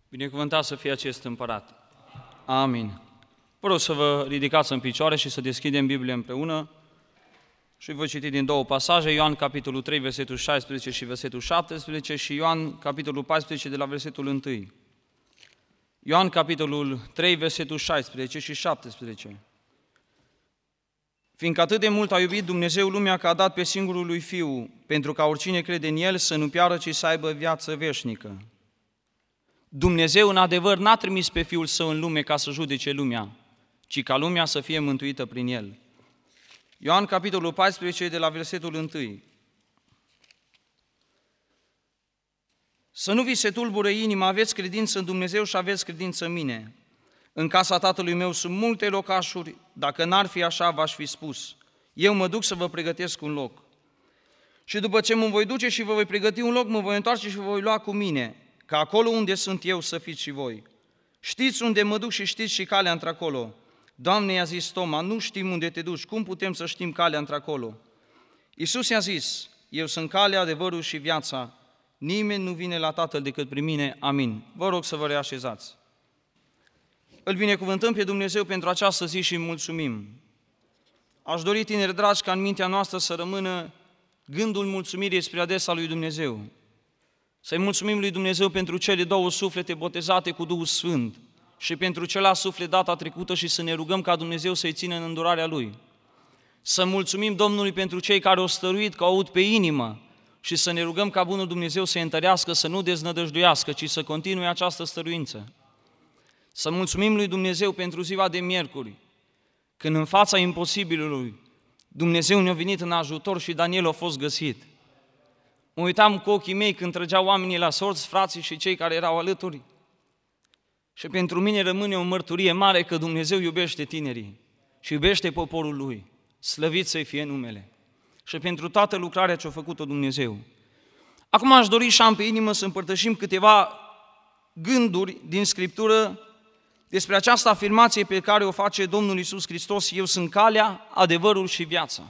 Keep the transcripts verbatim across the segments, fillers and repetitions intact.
Binecuvântat să fie acest împărat. Amin. Vă rog să vă ridicați în picioare și să deschidem Biblia împreună și voi citi din două pasaje, Ioan capitolul trei, versetul șaisprezece și versetul șaptesprezece și Ioan capitolul paisprezece de la versetul unu. Ioan capitolul trei, versetul șaisprezece și șaptesprezece. Fiindcă atât de mult a iubit Dumnezeu lumea că a dat pe singurul lui Fiu, pentru ca oricine crede în El să nu piară, ci să aibă viață veșnică. Dumnezeu, în adevăr, n-a trimis pe Fiul Său în lume ca să judece lumea, ci ca lumea să fie mântuită prin El. Ioan, capitolul paisprezece, de la versetul unu. Să nu vi se tulbure inima, aveți credință în Dumnezeu și aveți credință în mine. În casa Tatălui meu sunt multe locașuri, dacă n-ar fi așa, v-aș fi spus. Eu mă duc să vă pregătesc un loc. Și după ce mă voi duce și vă voi pregăti un loc, mă voi întoarce și vă voi lua cu mine, ca acolo unde sunt eu să fiți și voi. Știți unde mă duc și știți și calea într-acolo. Doamne, i-a zis Toma, nu știm unde te duci, cum putem să știm calea într-acolo? Iisus i-a zis, eu sunt calea, adevărul și viața, nimeni nu vine la Tatăl decât prin mine, amin. Vă rog să vă reașezați. Îl binecuvântăm pe Dumnezeu pentru această zi și îi mulțumim. Aș dori, tineri dragi, ca în mintea noastră să rămână gândul mulțumirii spre adresa lui Dumnezeu. Să-i mulțumim lui Dumnezeu pentru cele două suflete botezate cu Duhul Sfânt și pentru celălalt suflet data trecută și să ne rugăm ca Dumnezeu să-i țină în îndurarea Lui. Să mulțumim Domnului pentru cei care au stăruit, că au aud pe inimă și să ne rugăm ca Bunul Dumnezeu să-i întărească, să nu deznădăjduiască, ci să continue această stăruință. Să mulțumim lui Dumnezeu pentru ziua de miercuri, când în fața imposibilului Dumnezeu ne-a venit în ajutor și Daniel a fost găsit. Mă uitam cu ochii mei când trăgeau oamenii la sorți, frații și cei care erau alături. Și pentru mine rămâne o mărturie mare că Dumnezeu iubește tinerii și iubește poporul Lui. Slăvit să-i fie numele. Și pentru toată lucrarea ce a făcut-o Dumnezeu. Acum aș dori și am pe inimă să împărtășim câteva gânduri din Scriptură despre această afirmație pe care o face Domnul Iisus Hristos, eu sunt calea, adevărul și viața.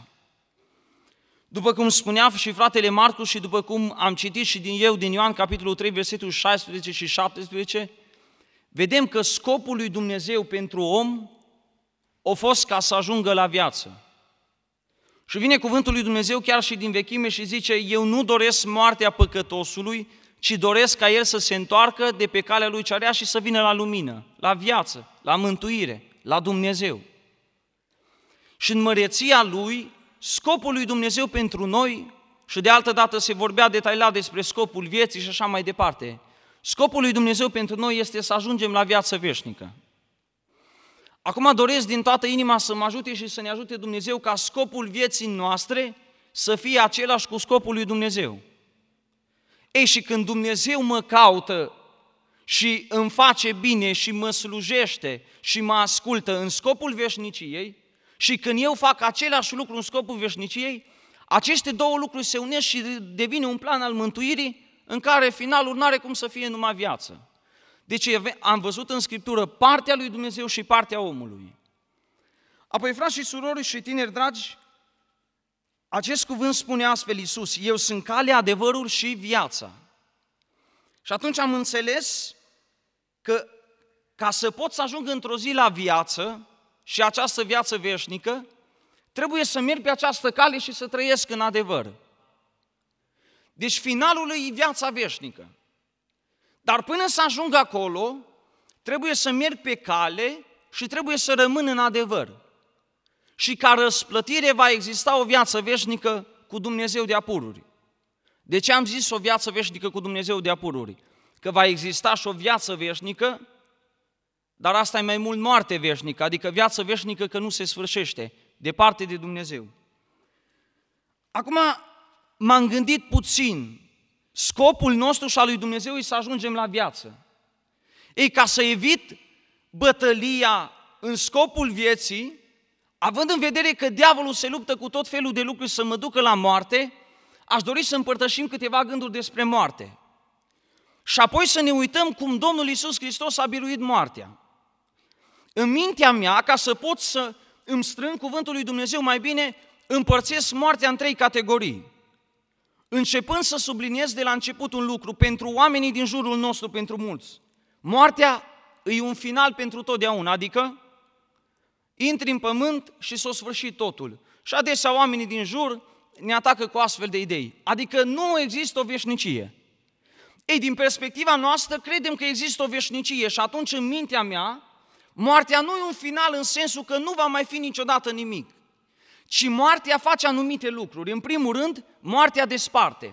După cum spunea și fratele Marcu și după cum am citit și din eu din Ioan, capitolul trei, versetul șaisprezece și șaptesprezece, vedem că scopul lui Dumnezeu pentru om a fost ca să ajungă la viață. Și vine cuvântul lui Dumnezeu chiar și din vechime și zice, eu nu doresc moartea păcătosului, ci doresc ca el să se întoarcă de pe calea lui cea rea și să vină la lumină, la viață, la mântuire, la Dumnezeu. Și în măreția lui, scopul lui Dumnezeu pentru noi, și de altă dată se vorbea detaliat despre scopul vieții și așa mai departe, scopul lui Dumnezeu pentru noi este să ajungem la viață veșnică. Acum doresc din toată inima să mă ajute și să ne ajute Dumnezeu ca scopul vieții noastre să fie același cu scopul lui Dumnezeu. Ei, și când Dumnezeu mă caută și îmi face bine și mă slujește și mă ascultă în scopul veșniciei, și când eu fac același lucru în scopul veșniciei, aceste două lucruri se unesc și devine un plan al mântuirii în care finalul nu are cum să fie numai viață. Deci am văzut în Scriptură partea lui Dumnezeu și partea omului. Apoi, frați și surori și tineri dragi, acest cuvânt spune astfel Iisus, eu sunt calea, adevărul și viața. Și atunci am înțeles că ca să pot să ajung într-o zi la viață și această viață veșnică, trebuie să merg pe această cale și să trăiesc în adevăr. Deci finalul e viața veșnică. Dar până să ajung acolo, trebuie să merg pe cale și trebuie să rămân în adevăr. Și ca răsplătire va exista o viață veșnică cu Dumnezeu de apururi. De ce am zis o viață veșnică cu Dumnezeu de apururi? Că va exista și o viață veșnică, dar asta e mai mult moarte veșnică, adică viață veșnică că nu se sfârșește, departe de Dumnezeu. Acum m-am gândit puțin, scopul nostru și al lui Dumnezeu e să ajungem la viață. Ei, ca să evit bătălia în scopul vieții, având în vedere că diavolul se luptă cu tot felul de lucruri să mă ducă la moarte, aș dori să împărtășim câteva gânduri despre moarte. Și apoi să ne uităm cum Domnul Iisus Hristos a biruit moartea. În mintea mea, ca să pot să îmi strâng cuvântul lui Dumnezeu mai bine, împărțesc moartea în trei categorii. Începând să subliniez de la început un lucru, pentru oamenii din jurul nostru, pentru mulți, moartea e un final pentru totdeauna, adică intri în pământ și s-o sfârșit totul. Și adesea oamenii din jur ne atacă cu astfel de idei. Adică nu există o veșnicie. Ei, din perspectiva noastră, credem că există o veșnicie și atunci în mintea mea, moartea nu e un final în sensul că nu va mai fi niciodată nimic, ci moartea face anumite lucruri. În primul rând, moartea desparte.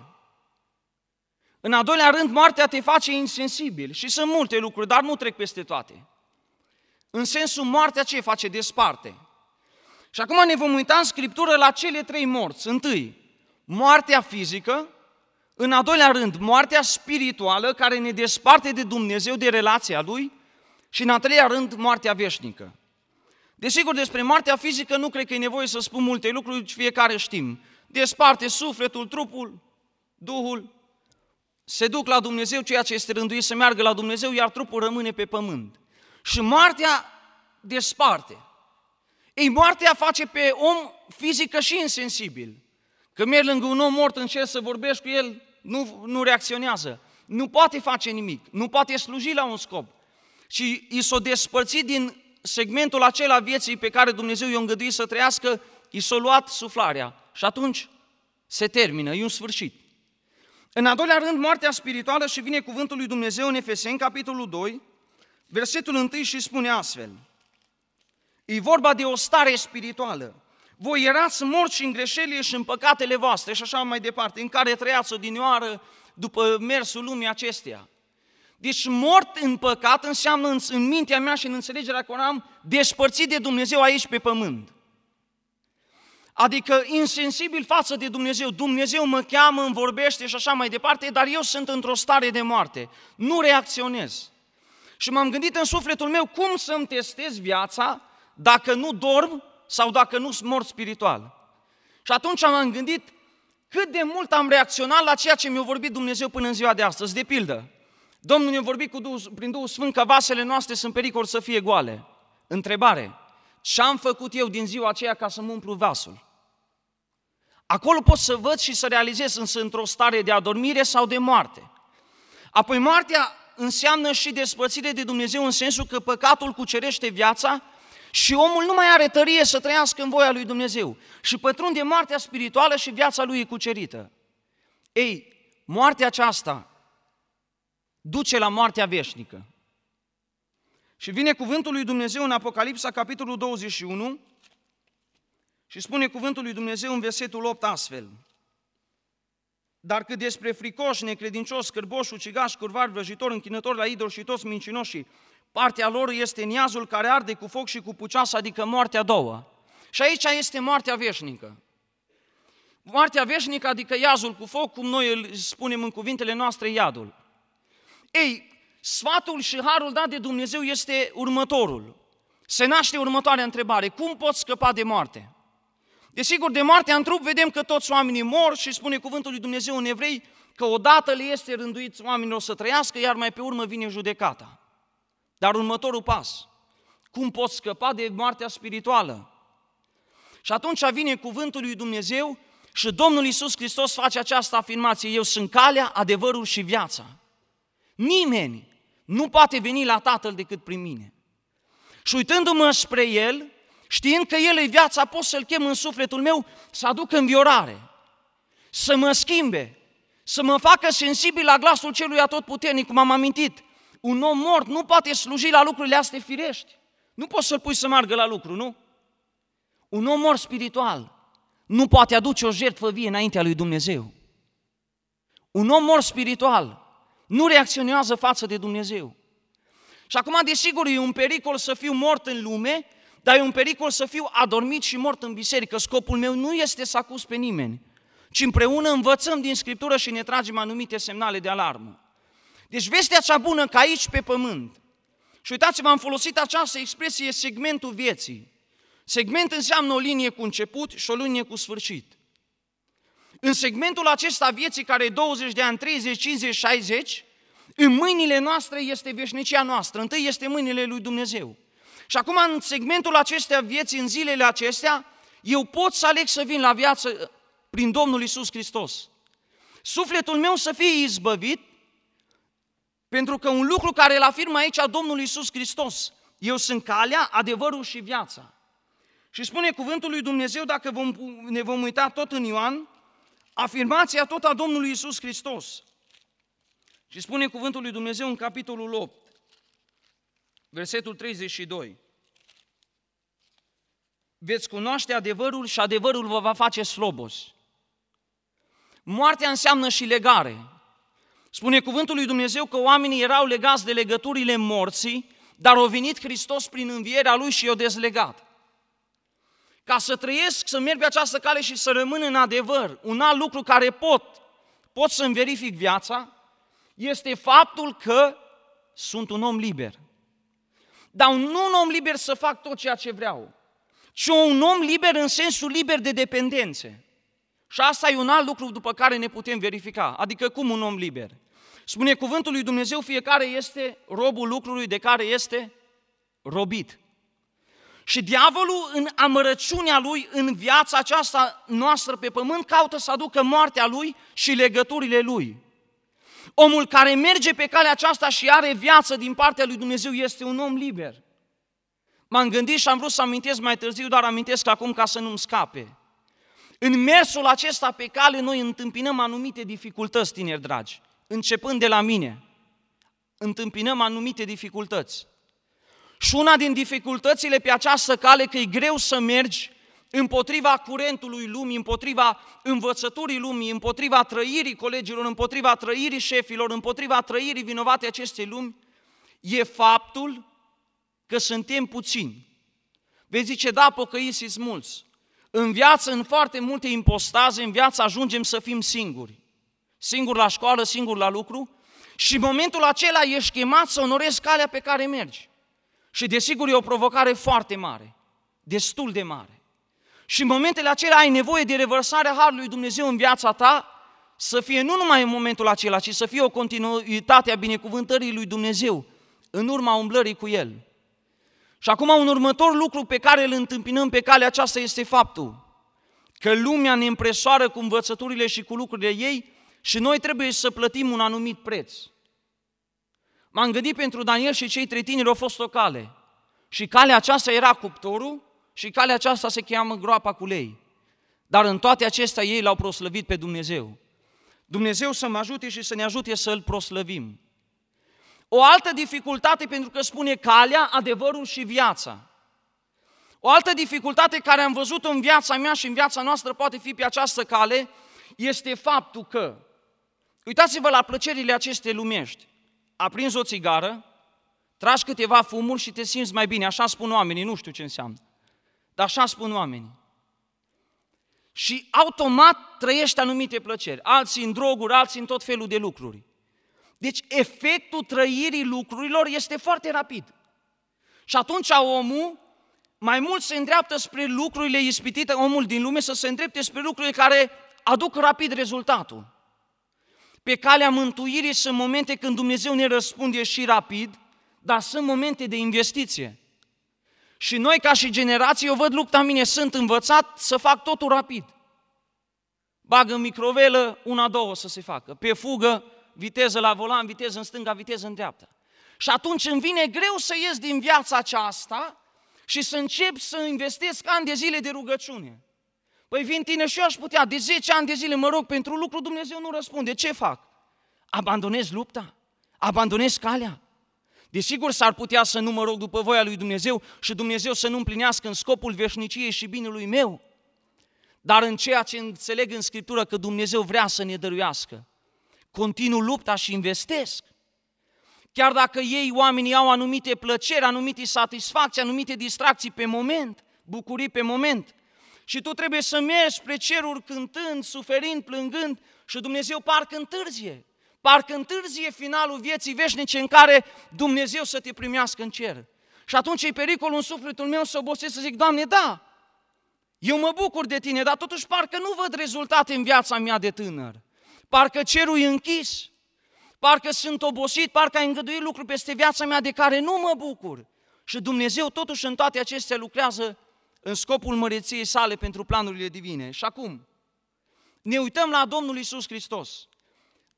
În al doilea rând, moartea te face insensibil și sunt multe lucruri, dar nu trec peste toate. În sensul, moartea ce face? Desparte. Și acum ne vom uita în Scriptură la cele trei morți. Întâi, moartea fizică, în al doilea rând, moartea spirituală care ne desparte de Dumnezeu, de relația Lui, și în al treilea rând, moartea veșnică. Desigur, despre moartea fizică nu cred că e nevoie să spun multe lucruri, fiecare știm. Desparte sufletul, trupul, Duhul, se duc la Dumnezeu, ceea ce este rânduit să meargă la Dumnezeu, iar trupul rămâne pe pământ. Și moartea desparte. Ei, moartea face pe om fizică și insensibil. Că mergi lângă un om mort, încerci să vorbești cu el, nu, nu reacționează. Nu poate face nimic, nu poate sluji la un scop. Și i s-o despărțit din segmentul acela vieții pe care Dumnezeu i-a îngăduit să trăiască, i s-a luat suflarea. Și atunci se termină, e un sfârșit. În al doilea rând, moartea spirituală, și vine cuvântul lui Dumnezeu în Efeseni, capitolul doi, versetul unu, și spune astfel. E vorba de o stare spirituală. Voi erați morți în greșelile și în păcatele voastre și așa mai departe, în care trăiați odinioară după mersul lumii acesteia. Deci mort în păcat înseamnă în, în mintea mea și în înțelegerea că am despărțit de Dumnezeu aici pe pământ. Adică insensibil față de Dumnezeu. Dumnezeu mă cheamă, îmi vorbește și așa mai departe, dar eu sunt într-o stare de moarte. Nu reacționez. Și m-am gândit în sufletul meu cum să-mi testez viața dacă nu dorm sau dacă nu sunt mort spiritual. Și atunci m-am gândit cât de mult am reacționat la ceea ce mi-a vorbit Dumnezeu până în ziua de astăzi. De pildă, Domnul ne-a vorbit cu Duhul, prin Duhul Sfânt că vasele noastre sunt pericol să fie goale. Întrebare, ce am făcut eu din ziua aceea ca să-mi umplu vasul? Acolo pot să văd și să realizez însă într-o stare de adormire sau de moarte. Apoi moartea înseamnă și despărțire de Dumnezeu în sensul că păcatul cucerește viața și omul nu mai are tărie să trăiască în voia lui Dumnezeu și pătrunde moartea spirituală și viața lui e cucerită. Ei, moartea aceasta duce la moartea veșnică. Și vine cuvântul lui Dumnezeu în Apocalipsa, capitolul douăzeci și unu, și spune cuvântul lui Dumnezeu în versetul opt astfel. Dar cât despre fricoși, necredincioși, scârboși, ucigași, curvari, vrăjitori, închinători la idol și toți mincinoșii, partea lor este niazul care arde cu foc și cu pucioasă, adică moartea două. Și aici este moartea veșnică. Moartea veșnică, adică iazul cu foc, cum noi îl spunem în cuvintele noastre, iadul. Ei, sfatul și harul dat de Dumnezeu este următorul. Se naște următoarea întrebare. Cum poți scăpa de moarte? Desigur, de moartea în trup vedem că toți oamenii mor și spune cuvântul lui Dumnezeu în Evrei că odată le este rânduit oamenilor să trăiască, iar mai pe urmă vine judecata. Dar următorul pas, cum poți scăpa de moartea spirituală? Și atunci vine cuvântul lui Dumnezeu și Domnul Iisus Hristos face această afirmație: eu sunt calea, adevărul și viața. Nimeni nu poate veni la Tatăl decât prin mine. Și uitându-mă spre El, știind că El e viața, pot să-L chem în sufletul meu să aduc înviorare, să mă schimbe, să mă facă sensibil la glasul Celui Atotputernic, cum am amintit. Un om mort nu poate sluji la lucrurile astea firești. Nu poți să-l pui să meargă la lucru, nu? Un om mort spiritual nu poate aduce o jertfă vie înaintea lui Dumnezeu. Un om mort spiritual nu reacționează față de Dumnezeu. Și acum, desigur, e un pericol să fiu mort în lume, dar e un pericol să fiu adormit și mort în biserică. Scopul meu nu este să acuz pe nimeni, ci împreună învățăm din Scriptură și ne tragem anumite semnale de alarmă. Deci vestea cea bună că aici pe pământ, și uitați-vă, am folosit această expresie, segmentul vieții. Segment înseamnă o linie cu început și o linie cu sfârșit. În segmentul acesta vieții, care e douăzeci de ani, treizeci, cincizeci, șaizeci, în mâinile noastre este veșnicia noastră. Întâi este mâinile lui Dumnezeu. Și acum, în segmentul acestea vieții, în zilele acestea, eu pot să aleg să vin la viață prin Domnul Iisus Hristos. Sufletul meu să fie izbăvit, Pentru că un lucru care îl afirmă aici Domnul Iisus Hristos, eu sunt calea, adevărul și viața. Și spune cuvântul lui Dumnezeu, dacă vom, ne vom uita tot în Ioan, afirmația tot a Domnului Iisus Hristos. Și spune cuvântul lui Dumnezeu în capitolul opt, versetul treizeci și doi. Veți cunoaște adevărul și adevărul vă va face slobos. Moartea înseamnă și legare. Spune cuvântul lui Dumnezeu că oamenii erau legați de legăturile morții, dar a venit Hristos prin învierea Lui și i-a dezlegat. Ca să trăiesc, să merg pe această cale și să rămân în adevăr, un alt lucru care pot, pot să-mi verific viața, este faptul că sunt un om liber. Dar nu un om liber să fac tot ceea ce vreau, ci un om liber în sensul liber de dependențe. Și asta e un alt lucru după care ne putem verifica. Adică cum un om liber? Spune cuvântul lui Dumnezeu, fiecare este robul lucrului de care este robit. Și diavolul în amărăciunea lui, în viața aceasta noastră pe pământ, caută să aducă moartea lui și legăturile lui. Omul care merge pe calea aceasta și are viață din partea lui Dumnezeu este un om liber. M-am gândit și am vrut să amintesc mai târziu, dar amintesc acum ca să nu-mi scape. În mersul acesta pe cale noi întâmpinăm anumite dificultăți, tineri dragi, începând de la mine. Întâmpinăm anumite dificultăți. Și una din dificultățile pe această cale, că e greu să mergi împotriva curentului lumii, împotriva învățăturii lumii, împotriva trăirii colegilor, împotriva trăirii șefilor, împotriva trăirii vinovate acestei lumi, e faptul că suntem puțini. Vezi zice, da, pocăiți-s mulți. În viață, în foarte multe impostaze, în viață ajungem să fim singuri. Singur la școală, singur la lucru și în momentul acela ești chemat să onorezi calea pe care mergi. Și desigur e o provocare foarte mare, destul de mare. Și în momentele acelea ai nevoie de revărsarea Harului lui Dumnezeu în viața ta, să fie nu numai în momentul acela, ci să fie o continuitate a binecuvântării lui Dumnezeu în urma umblării cu El. Și acum un următor lucru pe care îl întâmpinăm pe calea aceasta este faptul că lumea ne împresoară cu învățăturile și cu lucrurile ei și noi trebuie să plătim un anumit preț. M-am gândit pentru Daniel și cei trei tineri au fost o cale. Și calea aceasta era cuptorul și calea aceasta se cheamă groapa cu lei. Dar în toate acestea ei l-au proslăvit pe Dumnezeu. Dumnezeu să mă ajute și să ne ajute să-L proslăvim. O altă dificultate, pentru că spune calea, adevărul și viața. O altă dificultate care am văzut-o în viața mea și în viața noastră poate fi pe această cale, este faptul că, uitați-vă la plăcerile acestei lumești. Aprinzi o țigară, tragi câteva fumuri și te simți mai bine, așa spun oamenii, nu știu ce înseamnă, dar așa spun oamenii. Și automat trăiești anumite plăceri, alții în droguri, alții în tot felul de lucruri. Deci efectul trăirii lucrurilor este foarte rapid. Și atunci omul mai mult se îndreaptă spre lucrurile ispitite, omul din lume să se îndrepte spre lucrurile care aduc rapid rezultatul. Pe calea mântuirii sunt momente când Dumnezeu ne răspunde și rapid, dar sunt momente de investiție. Și noi ca și generație, eu văd lupta în mine, sunt învățat să fac totul rapid. Bag în microvelă, una, două să se facă. Pe fugă, viteză la volan, viteză în stânga, viteză în dreapta. Și atunci îmi vine greu să ies din viața aceasta și să încep să investesc ani de zile de rugăciune. Păi vin tine și eu aș putea, de zece ani de zile mă rog pentru lucru, Dumnezeu nu răspunde. Ce fac? Abandonez lupta? Abandonez calea? Desigur s-ar putea să nu mă rog după voia lui Dumnezeu și Dumnezeu să nu împlinească în scopul veșniciei și binelui meu. Dar în ceea ce înțeleg în Scriptură că Dumnezeu vrea să ne dăruiască, continuu lupta și investesc. Chiar dacă ei, oamenii, au anumite plăceri, anumite satisfacții, anumite distracții pe moment, bucurii pe moment, și tu trebuie să mergi spre ceruri cântând, suferind, plângând și Dumnezeu parcă întârzie. Parcă întârzie finalul vieții veșnice în care Dumnezeu să te primească în cer. Și atunci e pericolul în sufletul meu să obosesc să zic, Doamne, da, eu mă bucur de Tine, dar totuși parcă nu văd rezultate în viața mea de tânăr. Parcă cerul e închis, parcă sunt obosit, parcă ai îngăduit lucruri peste viața mea de care nu mă bucur. Și Dumnezeu totuși în toate acestea lucrează în scopul măreției sale pentru planurile divine. Și acum, ne uităm la Domnul Iisus Hristos.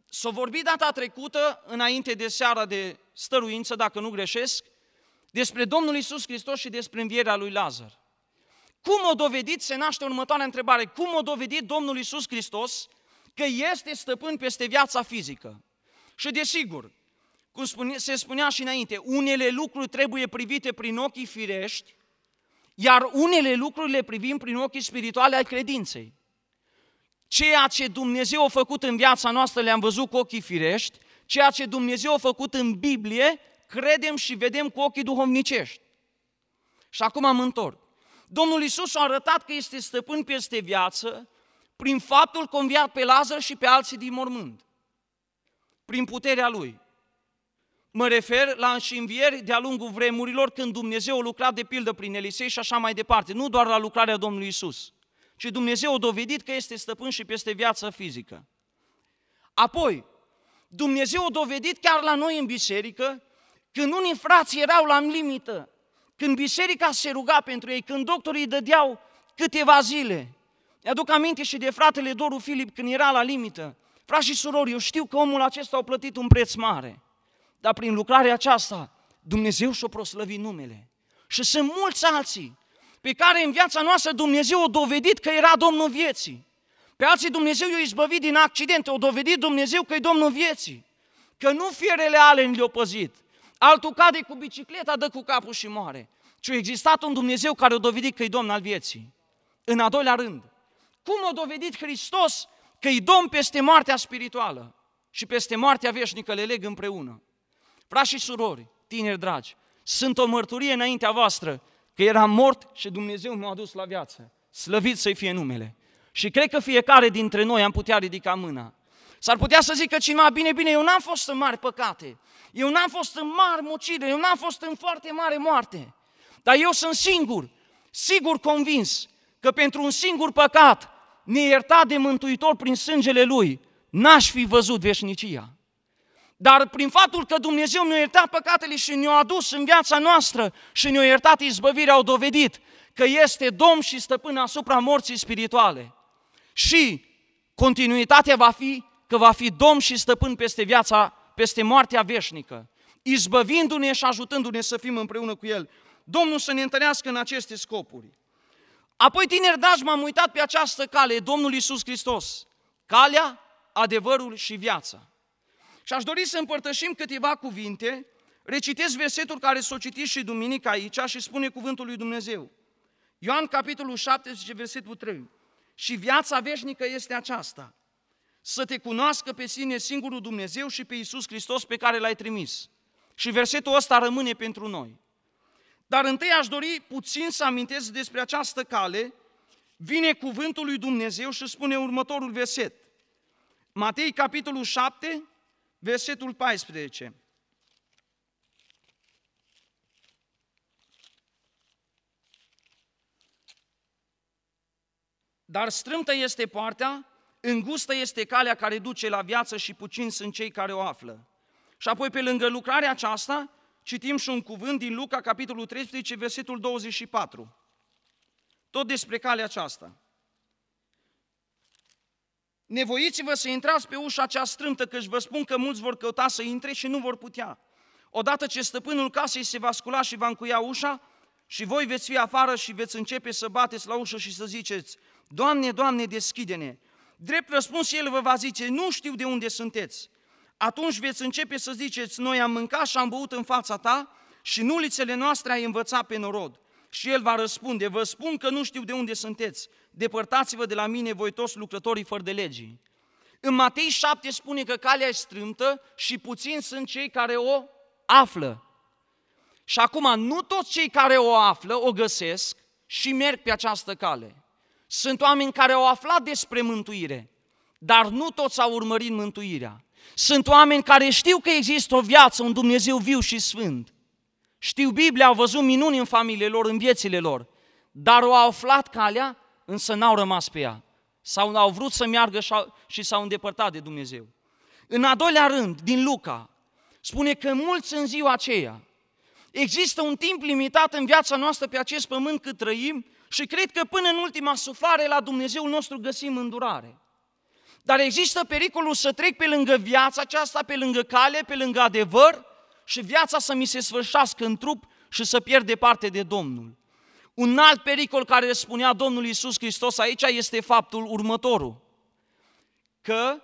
S-a vorbit data trecută, înainte de seara de stăruință, dacă nu greșesc, despre Domnul Iisus Hristos și despre învierea lui Lazar. Cum a dovedit, se naște următoarea întrebare, cum a dovedit Domnul Iisus Hristos că este stăpân peste viața fizică? Și desigur, cum spune, se spunea și înainte, unele lucruri trebuie privite prin ochii firești, iar unele lucruri le privim prin ochii spirituale ai credinței. Ceea ce Dumnezeu a făcut în viața noastră le-am văzut cu ochii firești, ceea ce Dumnezeu a făcut în Biblie, credem și vedem cu ochii duhovnicești. Și acum mă întorc. Domnul Iisus a arătat că este stăpân peste viață prin faptul că a înviat pe Lazar și pe alții din mormânt, prin puterea Lui. Mă refer la învieri de-a lungul vremurilor, când Dumnezeu a lucrat de pildă prin Elisei și așa mai departe, nu doar la lucrarea Domnului Iisus, ci Dumnezeu a dovedit că este stăpân și peste viața fizică. Apoi, Dumnezeu a dovedit chiar la noi în biserică, când unii frați erau la limită, când biserica se ruga pentru ei, când doctorii îi dădeau câteva zile. Îi-aduc aminte și de fratele Doru Filip când era la limită. Frați și surori, eu știu că omul acesta a plătit un preț mare, dar prin lucrarea aceasta Dumnezeu și-a proslăvit numele. Și sunt mulți alții pe care în viața noastră Dumnezeu a dovedit că era Domnul vieții. Pe alții Dumnezeu i-a izbăvit din accidente, a dovedit Dumnezeu că e Domnul vieții, că nu fierele alen le-au păzit. Altul cade cu bicicleta, dă cu capul și moare. Ci a existat un Dumnezeu care a dovedit că e Domn al vieții. În a doilea rând, cum a dovedit Hristos că e Domn peste moartea spirituală și peste moartea veșnică, le leg împreună? Frați și surori, tineri dragi, sunt o mărturie înaintea voastră că eram mort și Dumnezeu m-a adus la viață. Slăvit să-i fie numele. Și cred că fiecare dintre noi am putea ridica mâna. S-ar putea să zică cineva, bine, bine, eu n-am fost în mari păcate, eu n-am fost în mari mucire, eu n-am fost în foarte mare moarte, dar eu sunt singur, sigur convins că pentru un singur păcat neiertat de Mântuitor prin sângele Lui, n-aș fi văzut veșnicia. Dar prin faptul că Dumnezeu ne-a iertat păcatele și ne-a adus în viața noastră și ne-a iertat izbăvirea, au dovedit că este Domn și stăpân asupra morții spirituale. Și continuitatea va fi că va fi Domn și stăpân peste viața, peste moartea veșnică, izbăvindu-ne și ajutându-ne să fim împreună cu El. Domnul să ne întărească în aceste scopuri. Apoi, tineri dragi, m-am uitat pe această cale, Domnul Iisus Hristos, calea, adevărul și viața. Și aș dori să împărtășim câteva cuvinte, recitesc versetul care s-o citit și duminică aici și spune cuvântul lui Dumnezeu. Ioan, capitolul șaptesprezece, versetul trei. Și viața veșnică este aceasta, să te cunoască pe sine singurul Dumnezeu și pe Iisus Hristos pe care L-ai trimis. Și versetul ăsta rămâne pentru noi. Dar întâi aș dori puțin să amintesc despre această cale. Vine cuvântul lui Dumnezeu și spune următorul verset. Matei, capitolul șapte, versetul paisprezece. Dar strâmtă este poarta, îngustă este calea care duce la viață și puțini sunt cei care o află. Și apoi, pe lângă lucrarea aceasta, citim și un cuvânt din Luca, capitolul treisprezece, versetul douăzeci și patru. Tot despre calea aceasta. Nevoiți-vă să intrați pe ușa cea strâmtă, căci vă spun că mulți vor căuta să intre și nu vor putea. Odată ce stăpânul casei se va scula și va încuia ușa, și voi veți fi afară și veți începe să bateți la ușă și să ziceți, Doamne, Doamne, deschide-ne. Drept răspuns, El vă va zice, nu știu de unde sunteți. Atunci veți începe să ziceți, noi am mâncat și am băut în fața ta și în ulițele noastre ai învățat pe norod. Și El va răspunde, vă spun că nu știu de unde sunteți, depărtați-vă de la mine voi toți lucrătorii fără de legii. În Matei șapte spune că calea e strâmtă și puțini sunt cei care o află. Și acum, nu toți cei care o află o găsesc și merg pe această cale. Sunt oameni care au aflat despre mântuire, dar nu toți au urmărit mântuirea. Sunt oameni care știu că există o viață, un Dumnezeu viu și sfânt. Știu Biblia, au văzut minuni în familiile lor, în viețile lor, dar au aflat calea, însă n-au rămas pe ea. Sau au vrut să meargă și s-au îndepărtat de Dumnezeu. În a doilea rând, din Luca, spune că mulți în ziua aceea, există un timp limitat în viața noastră pe acest pământ cât trăim și cred că până în ultima suflare la Dumnezeul nostru găsim îndurare. Dar există pericolul să trec pe lângă viața aceasta, pe lângă cale, pe lângă adevăr și viața să mi se sfârșească în trup și să pierd departe de Domnul. Un alt pericol care spunea Domnul Iisus Hristos aici este faptul următorul, că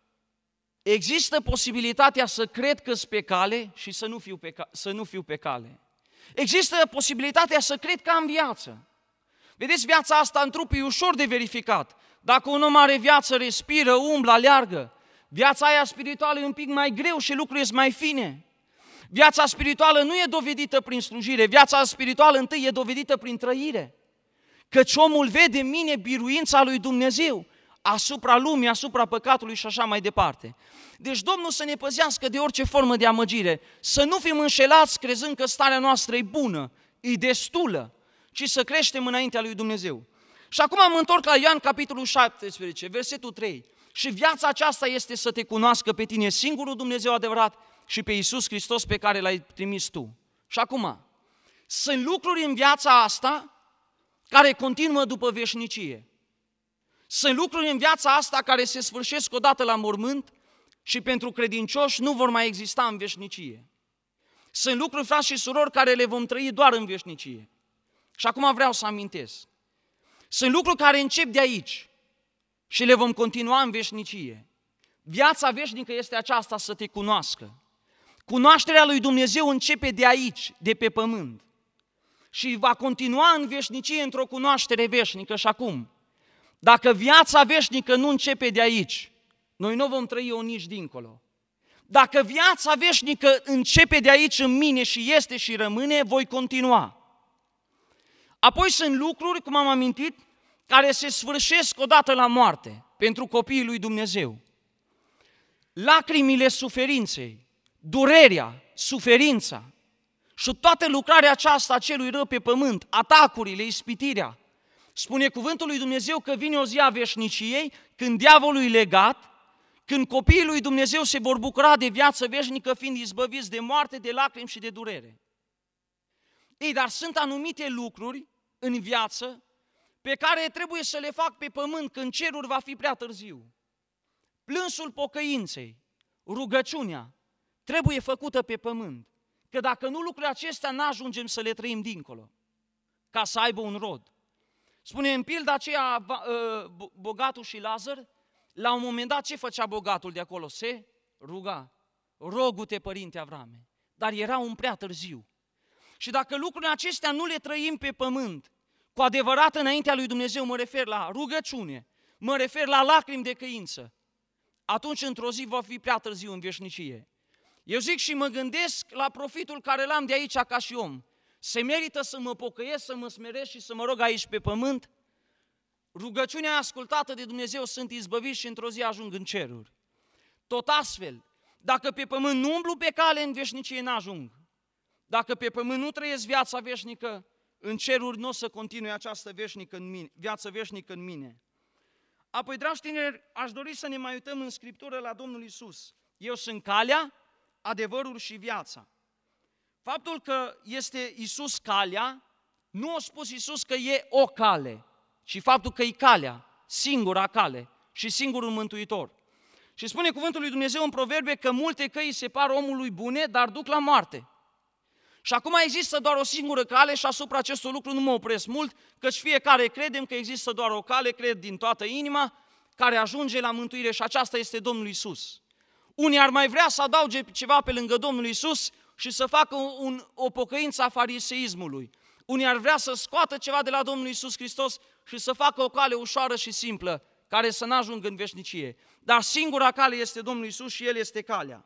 există posibilitatea să cred că-s pe cale și să nu fiu pe, ca- să nu fiu pe cale. Există posibilitatea să cred că am viață. Vedeți, viața asta în trup e ușor de verificat. Dacă un om are viață, respiră, umblă, aleargă. Viața aia spirituală e un pic mai greu și lucrurile sunt mai fine. Viața spirituală nu e dovedită prin slujire, viața spirituală întâi e dovedită prin trăire. Căci omul vede în mine biruința lui Dumnezeu asupra lumii, asupra păcatului și așa mai departe. Deci Domnul să ne păzească de orice formă de amăgire, să nu fim înșelați crezând că starea noastră e bună, e destulă, ci să creștem înaintea lui Dumnezeu. Și acum mă întorc la Ioan, capitolul șaptesprezece, versetul trei. Și viața aceasta este să te cunoască pe tine, singurul Dumnezeu adevărat, și pe Iisus Hristos pe care l-ai trimis tu. Și acum, sunt lucruri în viața asta care continuă după veșnicie. Sunt lucruri în viața asta care se sfârșesc odată la mormânt și pentru credincioși nu vor mai exista în veșnicie. Sunt lucruri, frați și surori, care le vom trăi doar în veșnicie. Și acum vreau să amintesc. Sunt lucruri care încep de aici și le vom continua în veșnicie. Viața veșnică este aceasta, să te cunoască. Cunoașterea lui Dumnezeu începe de aici, de pe pământ. Și va continua în veșnicie într-o cunoaștere veșnică. Și acum, dacă viața veșnică nu începe de aici, noi nu vom trăi-o nici dincolo. Dacă viața veșnică începe de aici în mine și este și rămâne, voi continua. Apoi sunt lucruri, cum am amintit, care se sfârșesc odată la moarte pentru copiii lui Dumnezeu. Lacrimile suferinței, durerea, suferința și toată lucrarea aceasta a celui rău pe pământ, atacurile, ispitirea. Spune cuvântul lui Dumnezeu că vine o zi a veșniciei, când diavolul e legat, când copiii lui Dumnezeu se vor bucura de viață veșnică, fiind izbăviți de moarte, de lacrimi și de durere. Ei, dar sunt anumite lucruri în viață pe care trebuie să le fac pe pământ când cerul va fi prea târziu. Plânsul pocăinței, rugăciunea, trebuie făcută pe pământ. Că dacă nu, lucrurile acestea n-ajungem să le trăim dincolo, ca să aibă un rod. Spune în pilda aceea bogatul și Lazar, la un moment dat ce făcea bogatul de acolo? Se ruga. Rogu-te, părinte Avrame. Dar era un prea târziu. Și dacă lucrurile acestea nu le trăim pe pământ, cu adevărat înaintea lui Dumnezeu, mă refer la rugăciune, mă refer la lacrimi de căință, atunci într-o zi va fi prea târziu în veșnicie. Eu zic și mă gândesc la profitul care l-am de aici ca și om. Se merită să mă pocăiesc, să mă smeresc și să mă rog aici pe pământ? Rugăciunea ascultată de Dumnezeu, sunt izbăviți și într-o zi ajung în ceruri. Tot astfel, dacă pe pământ nu umblu pe cale, în veșnicie n-ajung. Dacă pe pământ nu trăiesc viața veșnică, în ceruri nu o să continue această veșnică în mine, viață veșnică în mine. Apoi, dragi tineri, aș dori să ne mai uităm în Scriptură la Domnul Iisus. Eu sunt calea, adevărul și viața. Faptul că este Iisus calea, nu a spus Iisus că e o cale, ci faptul că e calea, singura cale și singurul mântuitor. Și spune cuvântul lui Dumnezeu în Proverbe că multe căi separă omului bune, dar duc la moarte. Și acum există doar o singură cale și asupra acestor lucruri nu mă opresc mult, căci fiecare credem că există doar o cale, cred din toată inima, care ajunge la mântuire și aceasta este Domnul Iisus. Unii ar mai vrea să adauge ceva pe lângă Domnul Iisus și să facă un, o pocăință a fariseismului. Unii ar vrea să scoată ceva de la Domnul Iisus Hristos și să facă o cale ușoară și simplă, care să n-ajungă în veșnicie. Dar singura cale este Domnul Iisus și El este calea.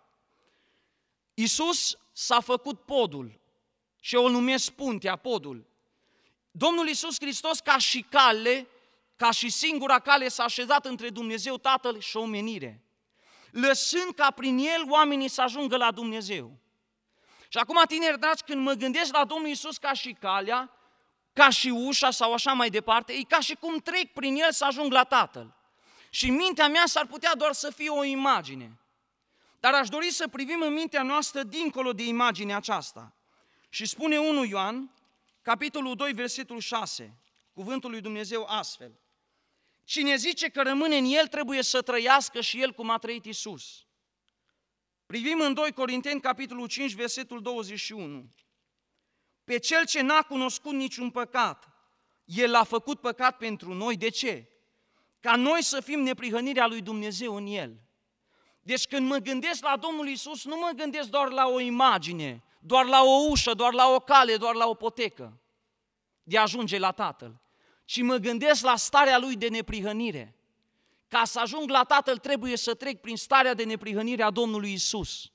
Iisus s-a făcut podul și eu îl numesc puntea, podul. Domnul Iisus Hristos ca și cale, ca și singura cale s-a așezat între Dumnezeu Tatăl și omenire, lăsând ca prin El oamenii să ajungă la Dumnezeu. Și acum, tineri dragi, când mă gândesc la Domnul Iisus ca și calea, ca și ușa sau așa mai departe, e ca și cum trec prin El să ajung la Tatăl. Și în mintea mea s-ar putea doar să fie o imagine. Dar aș dori să privim în mintea noastră dincolo de imaginea aceasta. Și spune unu Ioan, capitolul doi, versetul șase, cuvântul lui Dumnezeu astfel. Cine zice că rămâne în el, trebuie să trăiască și el cum a trăit Iisus. Privim în doi Corinteni, capitolul cinci, versetul douăzeci și unu. Pe cel ce n-a cunoscut niciun păcat, el l-a făcut păcat pentru noi. De ce? Ca noi să fim neprihănirea lui Dumnezeu în el. Deci când mă gândesc la Domnul Iisus, nu mă gândesc doar la o imagine, doar la o ușă, doar la o cale, doar la o potecă de a ajunge la Tatăl, ci mă gândesc la starea lui de neprihănire. Ca să ajung la Tatăl trebuie să trec prin starea de neprihănire a Domnului Iisus.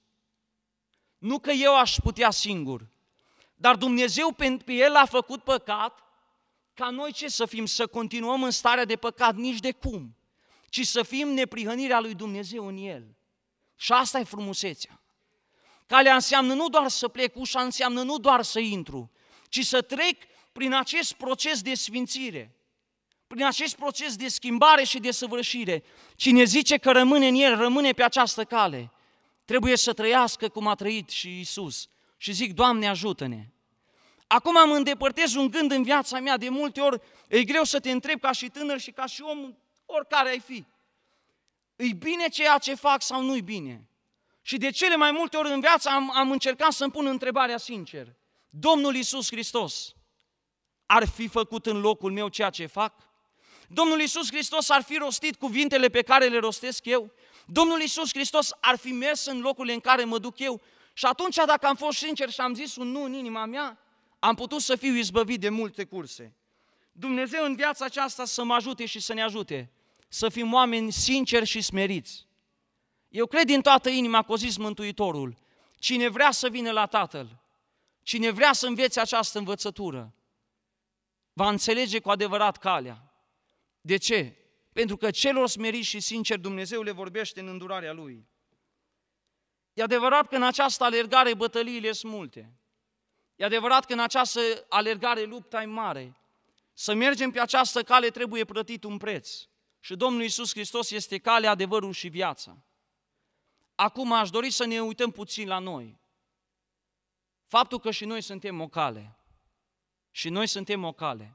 Nu că eu aș putea singur, dar Dumnezeu pe El a făcut păcat, ca noi ce să fim? Să continuăm în starea de păcat? Nici de cum, ci să fim neprihănirea lui Dumnezeu în El. Și asta e frumusețea. Calea înseamnă nu doar să plec, ușa înseamnă nu doar să intru, ci să trec prin acest proces de sfințire, prin acest proces de schimbare și de săvârșire. Cine zice că rămâne în el, rămâne pe această cale. Trebuie să trăiască cum a trăit și Iisus. Și zic, Doamne, ajută-ne! Acum mă îndepărtez un gând în viața mea, de multe ori e greu să te întrebi ca și tânăr și ca și om, oricare ai fi. E bine ceea ce fac sau nu-i bine? Și de cele mai multe ori în viață am, am încercat să-mi pun întrebarea sincer. Domnul Iisus Hristos ar fi făcut în locul meu ceea ce fac? Domnul Iisus Hristos ar fi rostit cuvintele pe care le rostesc eu? Domnul Iisus Hristos ar fi mers în locurile în care mă duc eu? Și atunci, dacă am fost sincer și am zis un nu în inima mea, am putut să fiu izbăvit de multe curse. Dumnezeu în viața aceasta să mă ajute și să ne ajute să fim oameni sinceri și smeriți. Eu cred din toată inima că o zis Mântuitorul, cine vrea să vină la Tatăl, cine vrea să învețe această învățătură, va înțelege cu adevărat calea. De ce? Pentru că celor smeriți și sinceri Dumnezeu le vorbește în îndurarea Lui. E adevărat că în această alergare bătăliile sunt multe. E adevărat că în această alergare lupta e mare. Să mergem pe această cale trebuie plătit un preț. Și Domnul Iisus Hristos este calea, adevărul și viața. Acum aș dori să ne uităm puțin la noi. Faptul că și noi suntem o cale. Și noi suntem o cale.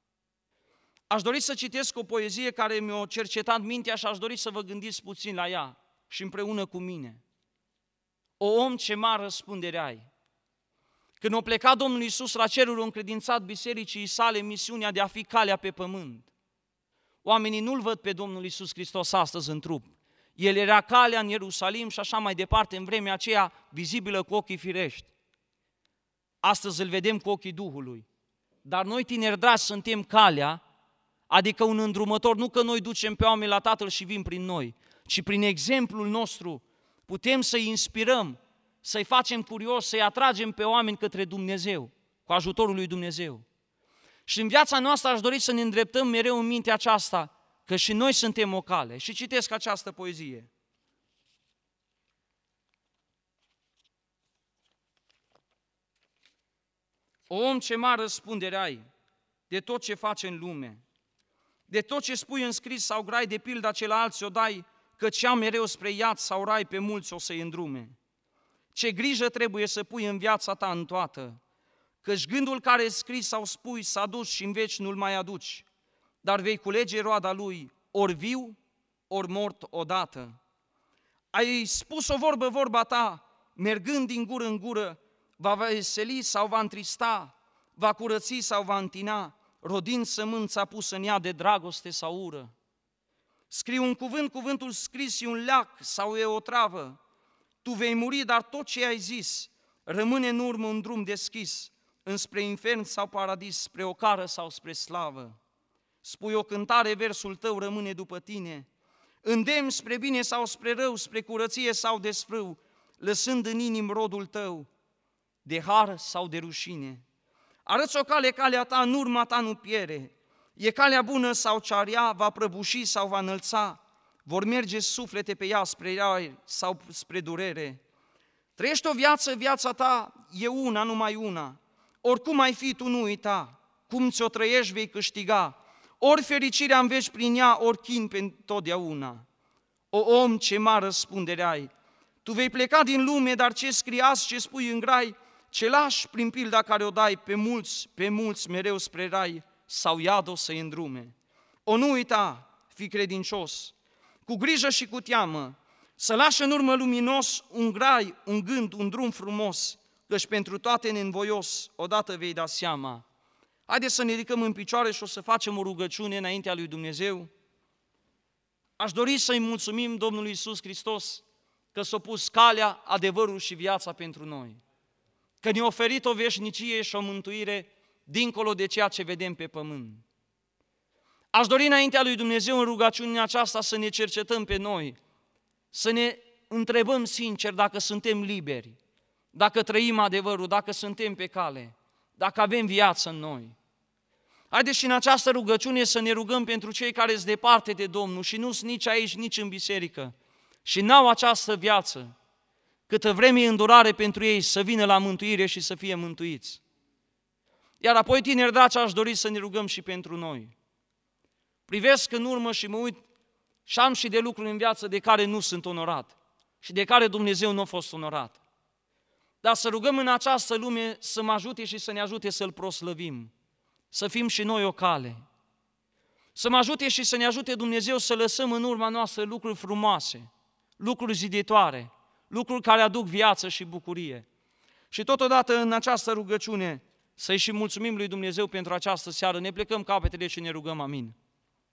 Aș dori să citesc o poezie care mi-a cercetat mintea și aș dori să vă gândiți puțin la ea și împreună cu mine. O om ce mare răspundere ai. Când a plecat Domnul Iisus la cerul, a încredințat bisericii sale misiunea de a fi calea pe pământ. Oamenii nu-L văd pe Domnul Iisus Hristos astăzi în trup. El era calea în Ierusalim și așa mai departe, în vremea aceea vizibilă cu ochii firești. Astăzi îl vedem cu ochii Duhului. Dar noi, tineri dragi, suntem calea, adică un îndrumător, nu că noi ducem pe oameni la Tatăl și vin prin noi, ci prin exemplul nostru putem să-i inspirăm, să-i facem curios, să-i atragem pe oameni către Dumnezeu, cu ajutorul lui Dumnezeu. Și în viața noastră aș dori să ne îndreptăm mereu în mintea aceasta, că și noi suntem o cale. Și citesc această poezie. O om ce mare răspundere ai de tot ce faci în lume, de tot ce spui în scris sau grai, de pilda ce la alții o dai, căci ea mereu spre iad sau rai pe mulți o să-i îndrume. Ce grijă trebuie să pui în viața ta în toată, căci gândul care scris sau spui s-a dus și în veci nu-l mai aduci, dar vei culege roada lui, ori viu, ori mort odată. Ai spus o vorbă, vorba ta, mergând din gură în gură, va veseli sau va întrista, va curăți sau va întina, rodind sămânța pusă în ea de dragoste sau ură. Scrii un cuvânt, cuvântul scris e un leac sau e o travă. Tu vei muri, dar tot ce ai zis rămâne în urmă un drum deschis, înspre infern sau paradis, spre o cară sau spre slavă. Spui o cântare, versul tău rămâne după tine, îndemn spre bine sau spre rău, spre curăție sau desfrâu, lăsând în inim rodul tău, de har sau de rușine. Arăți o cale, calea ta, în urma ta nu piere, e calea bună sau cea rea, va prăbuși sau va înălța, vor merge suflete pe ea spre rai sau spre durere. Trăiești o viață, viața ta e una, numai una, oricum ai fi, tu nu uita, cum ți-o trăiești vei câștiga, ori fericirea în veci prin ea, ori chin pe totdeauna. O om ce mare răspundere ai, tu vei pleca din lume, dar ce scrii azi, ce spui în grai, ce lași prin pilda care o dai pe mulți, pe mulți mereu spre rai, sau iad o să-i îndrume. O nu uita, fii credincios, cu grijă și cu teamă, să lași în urmă luminos un grai, un gând, un drum frumos, căci pentru toate neînvoios odată vei da seama. Haideți să ne ridicăm în picioare și o să facem o rugăciune înaintea lui Dumnezeu. Aș dori să-i mulțumim Domnului Iisus Hristos că s-a pus calea, adevărul și viața pentru noi, că ne-a oferit o veșnicie și o mântuire dincolo de ceea ce vedem pe pământ. Aș dori înaintea lui Dumnezeu în rugăciunea aceasta să ne cercetăm pe noi, să ne întrebăm sincer dacă suntem liberi, dacă trăim adevărul, dacă suntem pe cale, dacă avem viață în noi. Haideți și în această rugăciune să ne rugăm pentru cei care sunt departe de Domnul și nu sunt nici aici, nici în biserică și n-au această viață, câtă vreme e îndurare pentru ei să vină la mântuire și să fie mântuiți. Iar apoi, tineri dragi, aș dori să ne rugăm și pentru noi. Privesc în urmă și mă uit și am și de lucruri în viață de care nu sunt onorat și de care Dumnezeu nu a fost onorat. Dar să rugăm în această lume să mă ajute și să ne ajute să-L proslăvim, să fim și noi o cale. Să mă ajute și să ne ajute Dumnezeu să lăsăm în urma noastră lucruri frumoase, lucruri ziditoare, lucruri care aduc viață și bucurie. Și totodată în această rugăciune să-i și mulțumim lui Dumnezeu pentru această seară, ne plecăm capetele și ne rugăm amin.